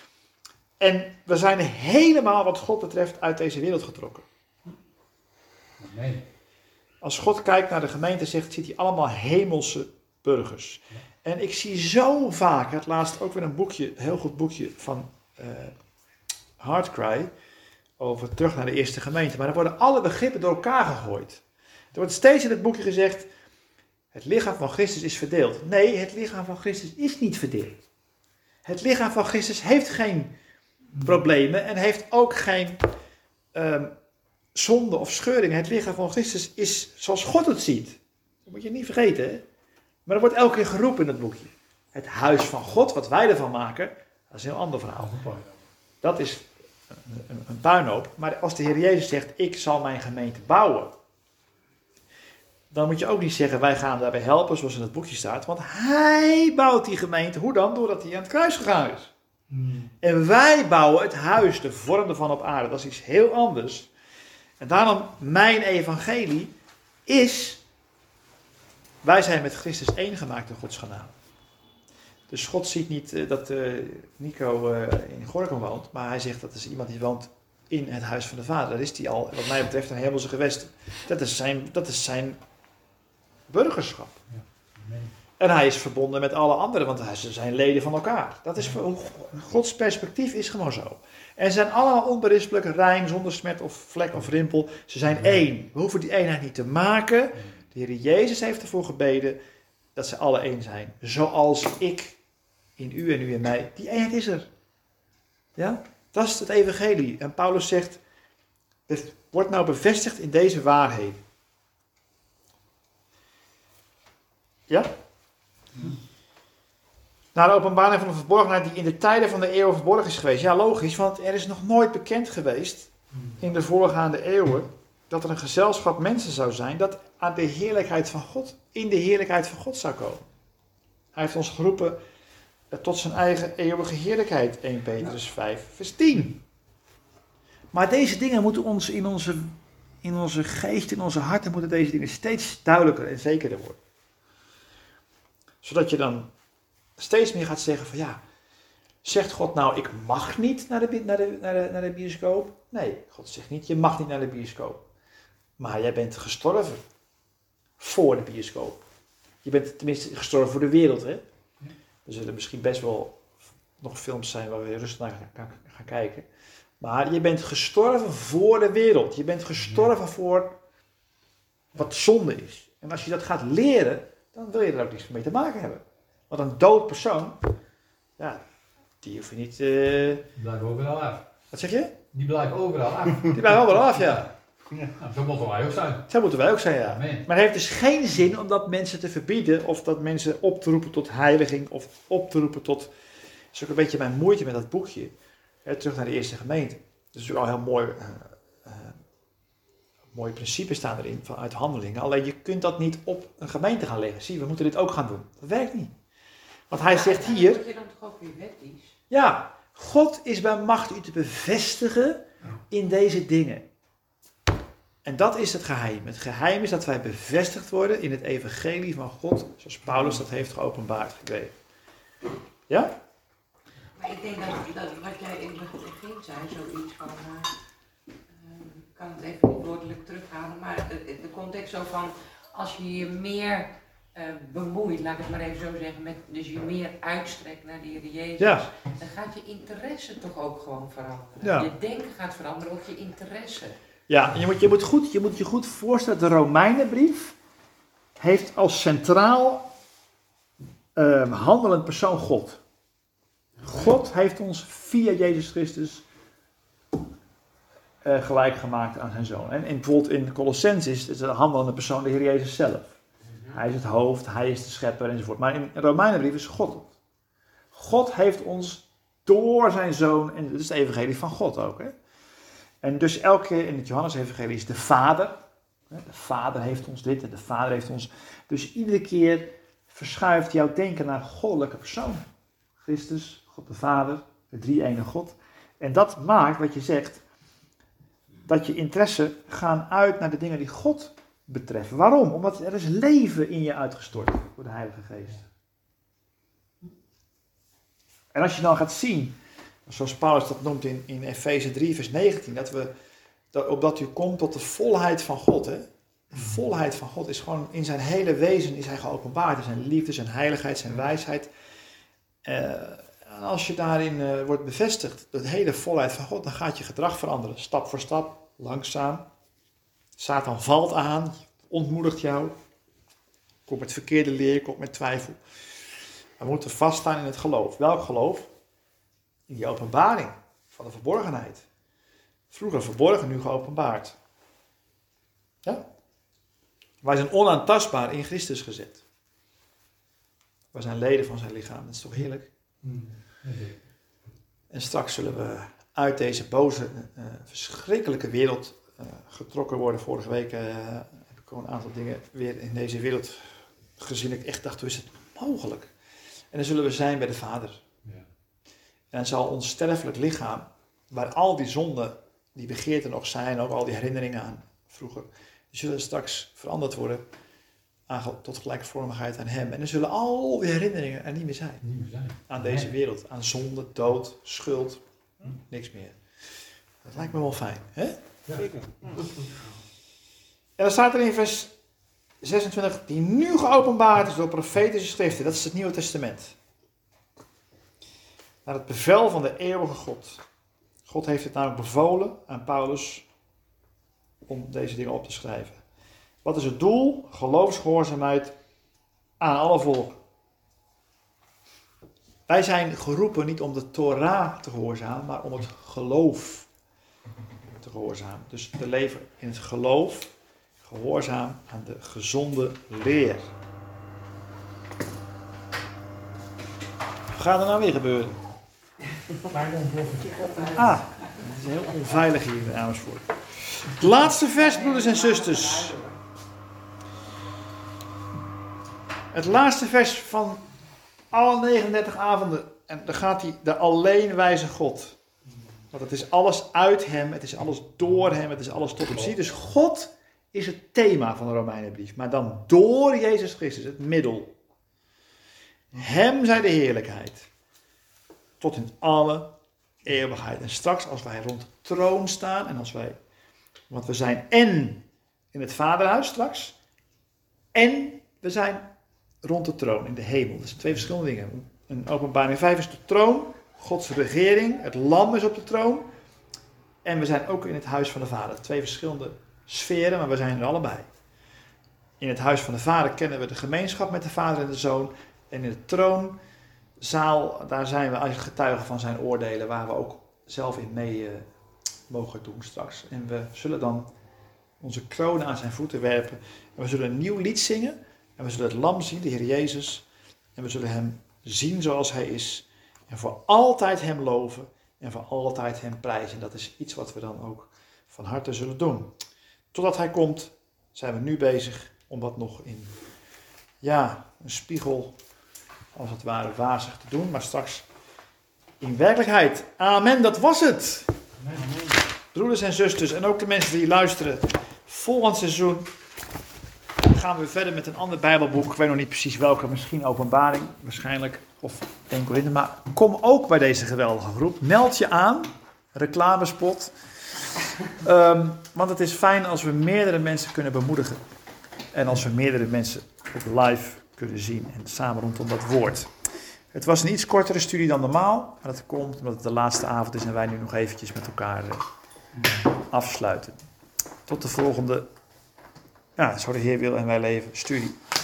En we zijn helemaal wat God betreft uit deze wereld getrokken. Amen. Als God kijkt naar de gemeente, zegt, ziet hij allemaal hemelse burgers. En ik zie zo vaak, het laatst ook weer een boekje, een heel goed boekje van uh, Hardcry, over terug naar de eerste gemeente. Maar er worden alle begrippen door elkaar gegooid. Er wordt steeds in het boekje gezegd, het lichaam van Christus is verdeeld. Nee, het lichaam van Christus is niet verdeeld. Het lichaam van Christus heeft geen problemen en heeft ook geen um, zonde of scheuringen. Het lichaam van Christus is zoals God het ziet. Dat moet je niet vergeten. Hè? Maar er wordt elke keer geroepen in het boekje. Het huis van God, wat wij ervan maken, dat is een heel ander verhaal. Dat is een, een, een puinhoop. Maar als de Heer Jezus zegt, ik zal mijn gemeente bouwen, dan moet je ook niet zeggen, wij gaan daarbij helpen, zoals in het boekje staat. Want hij bouwt die gemeente. Hoe dan? Doordat hij aan het kruis gegaan is. Hmm. En wij bouwen het huis, de vorm ervan op aarde. Dat is iets heel anders. En daarom, mijn evangelie is, wij zijn met Christus één gemaakt door Gods genade. Dus God ziet niet uh, dat uh, Nico uh, in Gorinchem woont, maar hij zegt dat is iemand die woont in het huis van de Vader. Dat is hij al, wat mij betreft, een hemelse gewest. Dat is zijn, dat is zijn burgerschap. Ja. Amen. En hij is verbonden met alle anderen, want ze zijn leden van elkaar. Dat is, Gods perspectief is gewoon zo. En ze zijn allemaal onberispelijk, rein, zonder smet of vlek of rimpel. Ze zijn één. We hoeven die eenheid niet te maken. De Heer Jezus heeft ervoor gebeden dat ze alle één zijn. Zoals ik in u en u in mij. Die eenheid is er. Ja? Dat is het evangelie. En Paulus zegt, het wordt nou bevestigd in deze waarheden. Ja? Naar de openbaring van de verborgenheid die in de tijden van de eeuwen verborgen is geweest. Ja, logisch, want er is nog nooit bekend geweest in de voorgaande eeuwen dat er een gezelschap mensen zou zijn dat aan de heerlijkheid van God, in de heerlijkheid van God zou komen. Hij heeft ons geroepen tot zijn eigen eeuwige heerlijkheid. eerste Petrus vijf, vers tien. Maar deze dingen moeten ons in onze, in onze geest, in onze harten, moeten deze dingen steeds duidelijker en zekerder worden. Zodat je dan steeds meer gaat zeggen van ja, zegt God nou ik mag niet naar de, naar de, naar de, naar de bioscoop? Nee, God zegt niet je mag niet naar de bioscoop. Maar jij bent gestorven voor de bioscoop. Je bent tenminste gestorven voor de wereld. Hè? Er zullen misschien best wel nog films zijn waar we rustig naar gaan, gaan kijken. Maar je bent gestorven voor de wereld. Je bent gestorven voor wat zonde is. En als je dat gaat leren, dan wil je er ook niets mee te maken hebben. Want een dood persoon, ja, die hoef je niet... Uh... Die blijven overal af. Wat zeg je? Die blijven overal af. Die blijven overal af, ja. Ja. Nou, zo moeten wij ook zijn. Zo moeten wij ook zijn, ja. Amen. Maar het heeft dus geen zin om dat mensen te verbieden of dat mensen op te roepen tot heiliging of op te roepen tot... Dat is ook een beetje mijn moeite met dat boekje. Hè, terug naar de eerste gemeente. Dat is natuurlijk al heel mooi... Uh, uh, mooie principes staan erin vanuit handelingen. Alleen je kunt dat niet op een gemeente gaan leggen. Zie, we moeten dit ook gaan doen. Dat werkt niet. Want hij zegt hier... Dat je dan toch ook weer wettisch? Ja, God is bij macht u te bevestigen in deze dingen. En dat is het geheim. Het geheim is dat wij bevestigd worden in het evangelie van God, zoals Paulus dat heeft geopenbaard gekregen. Ja? Maar ik denk dat, dat wat jij in het begin zei, zoiets van, uh, uh, ik kan het even niet woordelijk terughalen, maar de, de context zo van, als je je meer uh, bemoeit, laat ik het maar even zo zeggen, met, dus je meer uitstrekt naar de Heer Jezus, Ja. dan gaat je interesse toch ook gewoon veranderen. Ja. Je denken gaat veranderen, ook je interesse. Ja, je moet je, moet goed, je moet je goed voorstellen, de Romeinenbrief heeft als centraal uh, handelend persoon God. God heeft ons via Jezus Christus uh, gelijk gemaakt aan zijn zoon. En in, bijvoorbeeld in Colossenses is de handelende persoon de Heer Jezus zelf. Hij is het hoofd, hij is de schepper enzovoort. Maar in de Romeinenbrief is God het. God heeft ons door zijn zoon, en dat is het evangelie van God ook. Hè? En dus elke keer in het Johannes-evangelie is de Vader. De Vader heeft ons dit en de Vader heeft ons. Dus iedere keer verschuift jouw denken naar goddelijke personen. Christus, God de Vader, de drie-ene God. En dat maakt, wat je zegt, dat je interesse gaan uit naar de dingen die God betreffen. Waarom? Omdat er is leven in je uitgestort door de Heilige Geest. En als je dan gaat zien, zoals Paulus dat noemt in, in Efeze drie vers negentien, dat we, dat, opdat u komt tot de volheid van God. Hè? De volheid van God is gewoon in zijn hele wezen is hij geopenbaard. In zijn liefde, zijn heiligheid, zijn wijsheid. Uh, en als je daarin uh, wordt bevestigd, de hele volheid van God, dan gaat je gedrag veranderen. Stap voor stap, langzaam. Satan valt aan, ontmoedigt jou. Komt met verkeerde leer, komt met twijfel. We moeten vaststaan in het geloof. Welk geloof? In die openbaring van de verborgenheid. Vroeger verborgen, nu geopenbaard. Ja? Wij zijn onaantastbaar in Christus gezet. Wij zijn leden van zijn lichaam. Dat is toch heerlijk? Mm. En straks zullen we uit deze boze, uh, verschrikkelijke wereld uh, getrokken worden. Vorige week uh, heb ik al een aantal dingen weer in deze wereld gezien. Ik echt dacht, hoe is het mogelijk? En dan zullen we zijn bij de Vader. Ja. En dan zal ons sterfelijk lichaam, waar al die zonden, die begeerten nog zijn, ook al die herinneringen aan vroeger, die zullen straks veranderd worden aan, tot gelijkvormigheid aan hem. En dan zullen al die herinneringen er niet meer zijn. Niet meer zijn. Aan deze Nee. wereld. Aan zonde, dood, schuld. Niks meer. Dat lijkt me wel fijn. Hè? Zeker. En dan staat er in vers zesentwintig, die nu geopenbaard is door profetische schriften. Dat is het Nieuwe Testament. Naar het bevel van de eeuwige God. God heeft het namelijk bevolen aan Paulus om deze dingen op te schrijven. Wat is het doel? Geloofsgehoorzaamheid aan alle volken. Wij zijn geroepen niet om de Torah te gehoorzamen, maar om het geloof te gehoorzamen. Dus we leven in het geloof, gehoorzaam aan de gezonde leer. Wat gaat er nou weer gebeuren? Kleine ontploffing. Ah, het is heel onveilig hier in Amersfoort. Het laatste vers, broeders en zusters. Het laatste vers van alle negenendertig avonden. En dan gaat hij de alleenwijze God. Want het is alles uit hem, het is alles door hem, het is alles tot hem. Zie je, dus God is het thema van de Romeinenbrief. Maar dan door Jezus Christus, het middel. Hem zij de heerlijkheid. Tot in alle eeuwigheid. En straks als wij rond de troon staan en als wij, want we zijn en in het vaderhuis straks, en we zijn rond de troon in de hemel. Dat zijn twee verschillende dingen. In Openbaring vijf is de troon, Gods regering, het lam is op de troon. En we zijn ook in het huis van de Vader. Twee verschillende sferen, maar we zijn er allebei. In het huis van de Vader kennen we de gemeenschap met de Vader en de Zoon. En in de troonzaal, daar zijn we als getuigen van zijn oordelen, waar we ook zelf in mee uh, mogen doen straks. En we zullen dan onze kronen aan zijn voeten werpen. En we zullen een nieuw lied zingen. En we zullen het lam zien, de Heer Jezus. En we zullen hem zien zoals hij is. En voor altijd hem loven. En voor altijd hem prijzen. En dat is iets wat we dan ook van harte zullen doen. Totdat hij komt, zijn we nu bezig om wat nog in, ja, een spiegel, als het ware, wazig te doen. Maar straks in werkelijkheid. Amen, dat was het. Amen. Broeders en zusters en ook de mensen die luisteren. Volgend seizoen gaan we verder met een ander Bijbelboek. Ik weet nog niet precies welke, misschien Openbaring, waarschijnlijk. Of één Korinthe. Maar kom ook bij deze geweldige groep. Meld je aan. Reclamespot. Um, want het is fijn als we meerdere mensen kunnen bemoedigen. En als we meerdere mensen ook live kunnen zien en samen rondom dat woord. Het was een iets kortere studie dan normaal, maar dat komt omdat het de laatste avond is en wij nu nog eventjes met elkaar uh, afsluiten. Tot de volgende, ja, zo de Heer wil en wij leven, studie.